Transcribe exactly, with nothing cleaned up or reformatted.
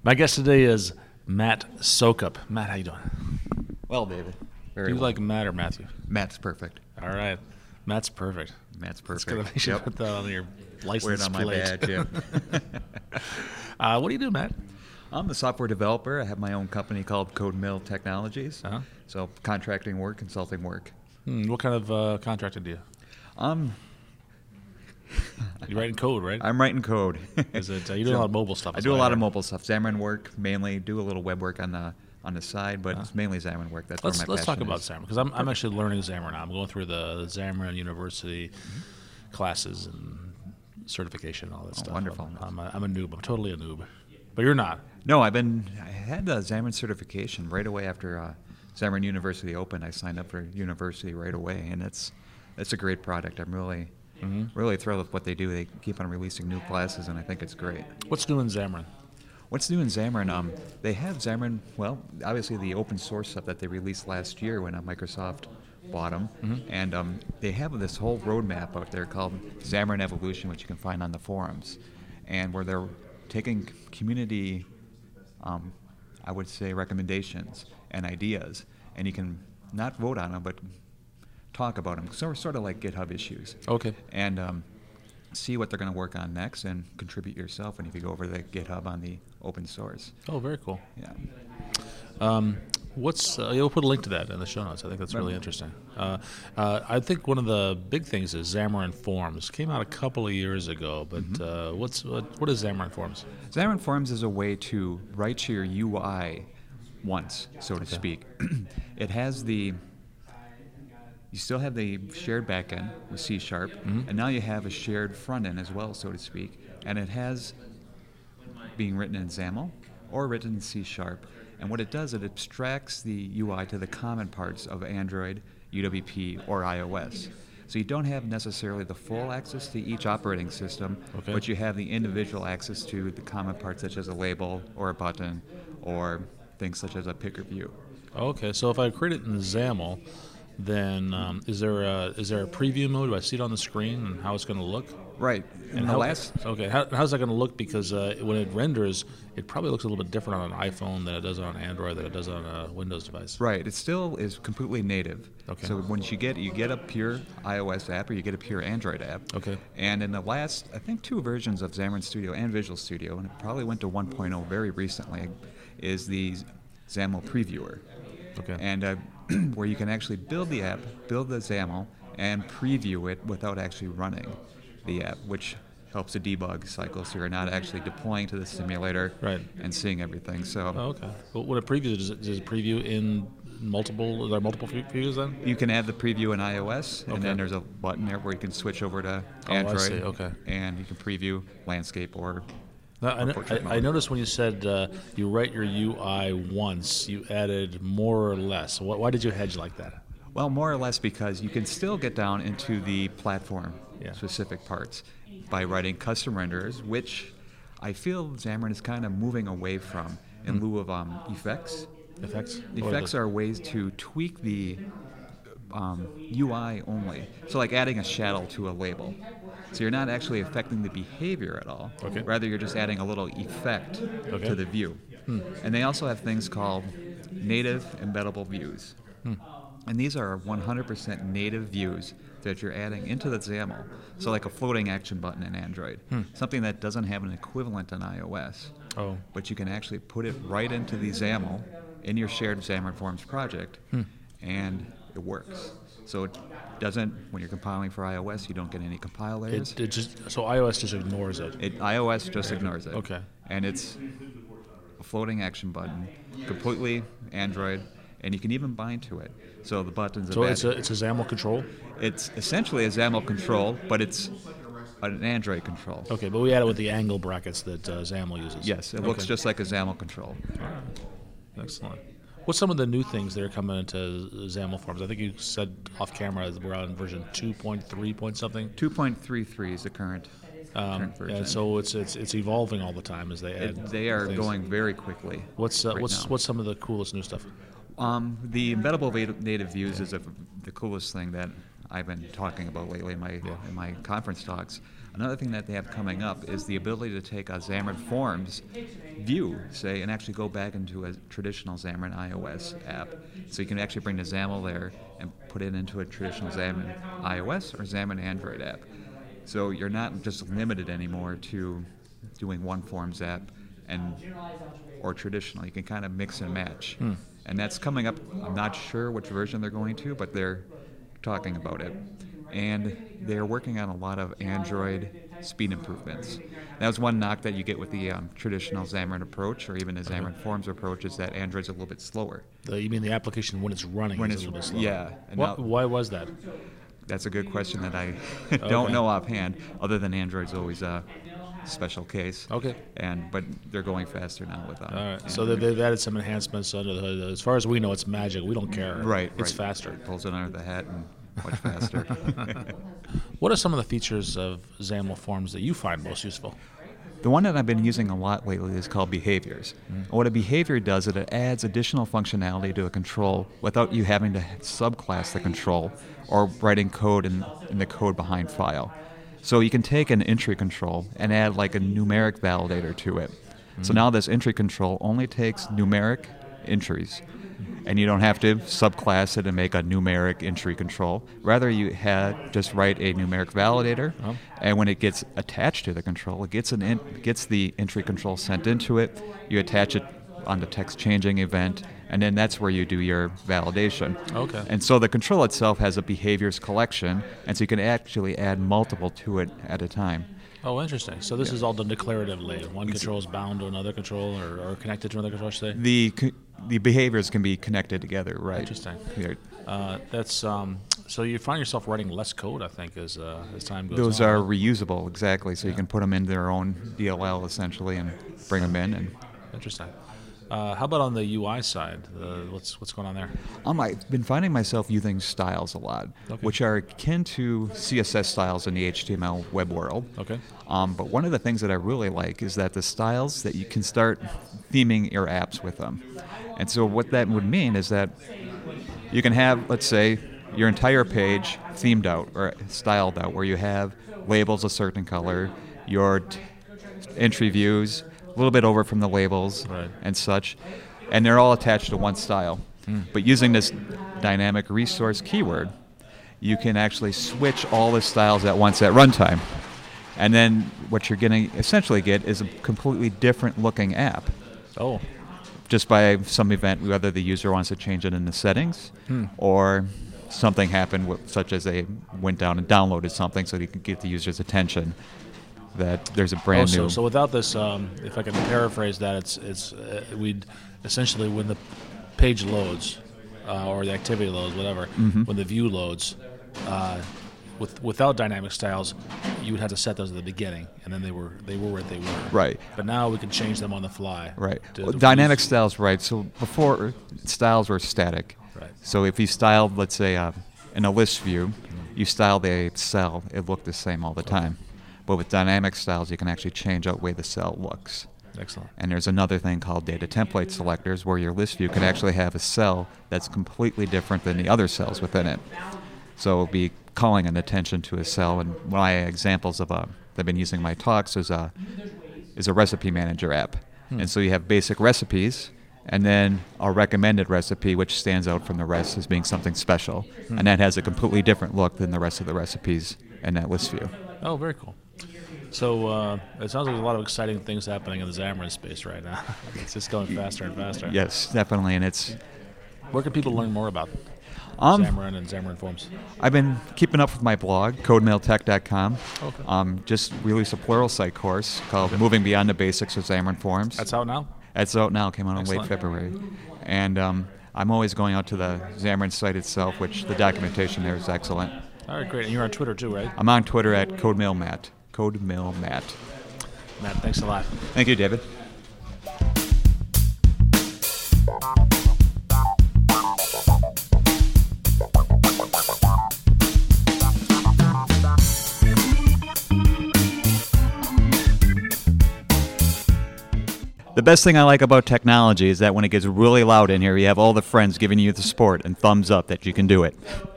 My guest today is Matt Soukup. Matt, how you doing? Well, David. Very Do you well. like Matt or Matthew? Matt's perfect. All right. Matt's perfect. Matt's It's perfect. going to make sure Yep. put that on your license Wear it on my plate. badge, yeah. uh, what do you do, Matt? I'm a software developer. I have my own company called Code Mill Technologies. Uh-huh. So contracting work, consulting work. Hmm, what kind of uh, contracting do you? Um, You're writing code, right? I'm writing code. Is it? Uh, you do a So, lot of mobile stuff. I is do a what lot of heard. mobile stuff. Xamarin work mainly. Do a little web work on the on the side, but it's mainly Xamarin work. That's Let's where my let's talk passion about is. Xamarin because I'm I'm actually learning Xamarin now. I'm going through the Xamarin University Mm-hmm. classes and certification, all that Oh, stuff. wonderful. I'm, I'm, a, I'm a noob. I'm totally a noob. But you're not. No, I've been. I had the Xamarin certification right away after uh, Xamarin University opened. I signed up for university right away, and it's it's a great product. I'm really Mhm. really thrilled with what they do. They keep on releasing new classes, and I think it's great. What's new in Xamarin? What's new in Xamarin? Um, they have Xamarin. Well, obviously the open source stuff that they released last year when uh, Microsoft bought them, Mm-hmm. and um, they have this whole roadmap out there called Xamarin Evolution, which you can find on the forums, and where they're taking community, um, I would say, recommendations and ideas, and you can not vote on them, but talk about them. So sort of like GitHub issues. Okay. And um, see what they're going to work on next and contribute yourself. And if you go over to the GitHub on the open source. Oh, very cool. Yeah. Um, what's uh, you'll put a link to that in the show notes. I think that's really Right. interesting. Uh, uh, I think one of the big things is Xamarin Forms. Came out a couple of years ago, but uh, what's what, what is Xamarin Forms? Xamarin Forms is a way to write your U I once, so to speak. It has the, you still have the shared backend with C Sharp, and now you have a shared front end as well, so to speak. And it has being written in XAML or written in C Sharp. And what it does, it abstracts the U I to the common parts of Android, U W P, or iOS. So you don't have necessarily the full access to each operating system, Okay. but you have the individual access to the common parts such as a label or a button or things such as a picker view. Okay, so if I create it in XAML, then um, is there a, is there a preview mode? Do I see it on the screen and how it's going to look? Right. In And the how, last okay, how, how's that going to look? Because uh, when it renders, it probably looks a little bit different on an iPhone than it does on Android, than it does on a Windows device. Right. It still is completely native. Okay. So once you get you get a pure iOS app or you get a pure Android app. Okay. And in the last, I think, two versions of Xamarin Studio and Visual Studio, and it probably went to one point oh very recently, is the XAML Previewer. Okay. And uh, where you can actually build the app, build the XAML, and preview it without actually running the app, which helps the debug cycle, so you're not actually deploying to the simulator Right. and seeing everything. So. Oh, okay. Well, when it previews, does it, does it preview in multiple? Are there multiple pre- previews then? You can add the preview in iOS, and Okay. then there's a button there where you can switch over to Oh, I Android. see, okay. And you can preview landscape or. Now, I, know- portrait I, I mode. noticed when you said uh, you write your U I once, you added more or less. Why, why did you hedge like that? Well, more or less because you can still get down into the platform Yeah. specific parts by writing custom renderers, which I feel Xamarin is kind of moving away from in lieu of um, effects. Effects? Effects are ways to tweak the um, U I only. So like adding a shadow to a label. So you're not actually affecting the behavior at all. Okay. Rather, you're just adding a little effect Okay. to the view. And they also have things called native embeddable views. And these are one hundred percent native views that you're adding into the XAML. So like a floating action button in Android. Something that doesn't have an equivalent on iOS. Oh, But you can actually put it right into the XAML in your shared Xamarin Forms project, and it works. So it doesn't, when you're compiling for iOS, you don't get any compile errors. it, it just so iOS just ignores it. It, iOS just ignores it. Okay. And it's a floating action button, completely Android, and you can even bind to it. So the buttons. So are it's a it's a XAML control. It's essentially a XAML control, but it's an Android control. Okay, but we add it with the angle brackets that uh, XAML uses. Yes, it Okay. looks just like a XAML control. Excellent. What's some of the new things that are coming into XAML Forms? I think you said off camera that we're on version two point three point something. two point three three is the current, Um, current version. and so it's it's it's evolving all the time as they add. It- they are things. going very quickly. What's uh, right what's now. what's some of the coolest new stuff? Um, the embeddable va- native views is a, the coolest thing that I've been talking about lately in my Yeah. in my conference talks. Another thing that they have coming up is the ability to take a Xamarin Forms view, say, and actually go back into a traditional Xamarin iOS app. So you can actually bring the XAML there and put it into a traditional Xamarin iOS or Xamarin Android app. So you're not just limited anymore to doing one Forms app and or traditional. You can kind of mix and match. Hmm. And that's coming up. I'm not sure which version they're going to, but they're talking about it. And they're working on a lot of Android speed improvements. That was one knock that you get with the um, traditional Xamarin approach, or even the Xamarin Forms approach, is that Android's a little bit slower. The, you mean the application when it's running When is it's a little bit slower? yeah. And What, now- why was that? That's a good question that I don't Okay. know offhand, other than Android's always a special case. Okay. And but they're going faster now with uh, All right. So Android. they- they've added some enhancements under the hood. As far as we know, it's magic. We don't care. Right, It's right. faster. Pulls it under the hat and much faster. What are some of the features of XAML Forms that you find most useful? The one that I've been using a lot lately is called behaviors. And what a behavior does is it adds additional functionality to a control without you having to subclass the control or writing code in, in the code behind file. So you can take an entry control and add like a numeric validator to it. So now this entry control only takes numeric entries, and you don't have to subclass it and make a numeric entry control. Rather, you had just write a numeric validator, Oh. and when it gets attached to the control, it gets an in, gets the entry control sent into it. You attach it on the text changing event, and then that's where you do your validation. Okay. And so the control itself has a behaviors collection, and so you can actually add multiple to it at a time. Oh, interesting. So this is all done declaratively. One control is bound to another control, or, or connected to another control, I should say. The co- the behaviors can be connected together, right? Interesting. Yeah. Uh, that's um, so you find yourself writing less code, I think, as uh, as time goes Those on. are reusable, exactly. So you can put them in their own D L L essentially and bring them in. And Interesting. Uh, how about on the U I side? Uh, what's what's going on there? um, I've been finding myself using styles a lot, Okay. which are akin to C S S styles in the H T M L web world. Okay. Um, but one of the things that I really like is that the styles that you can start theming your apps with them. And so what that would mean is that you can have, let's say, your entire page themed out or styled out, where you have labels a certain color, your t- entry views a little bit over from the labels Right. and such, and they're all attached to one style. But using this dynamic resource keyword, you can actually switch all the styles at once at runtime. And then what you're going to essentially get is a completely different looking app, Oh, just by some event, whether the user wants to change it in the settings or something happened, with, such as they went down and downloaded something so you can get the user's attention that there's a brand oh so, new... so without this, um, if I can paraphrase that, it's it's uh, we'd essentially when the page loads uh, or the activity loads, whatever, Mm-hmm. when the view loads, uh, with without dynamic styles, you would have to set those at the beginning, and then they were they were where they were. Right. But now we can change them on the fly. Right. to- Well, to dynamic use- styles, right. So before, styles were static. Right. So if you styled, let's say, uh, in a list view, you styled a cell, it looked the same all the time. But with dynamic styles, you can actually change out the way the cell looks. Excellent. And there's another thing called data template selectors, where your list view can actually have a cell that's completely different than the other cells within it. So it'll be calling an attention to a cell. And one of my examples of uh, that I've been using in my talks is a is a recipe manager app. And so you have basic recipes, and then a recommended recipe, which stands out from the rest as being something special, and that has a completely different look than the rest of the recipes in that list view. Oh, very cool. So uh, it sounds like there's a lot of exciting things happening in the Xamarin space right now. It's just going faster and faster. Yes, definitely, and it's Where can people learn more about um, Xamarin and Xamarin Forms? I've been keeping up with my blog, codemail tech dot com. Okay. Um, just released a Pluralsight course called Moving Beyond the Basics of Xamarin Forms. That's out now? It's out now, came out in late Excellent. February. And um, I'm always going out to the Xamarin site itself, which the documentation there is excellent. All right, great. And you're on Twitter too, right? I'm on Twitter at CodemailMatt. CodemailMatt. Matt, thanks a lot. Thank you, David. The best thing I like about technology is that when it gets really loud in here, you have all the friends giving you the support and thumbs up that you can do it.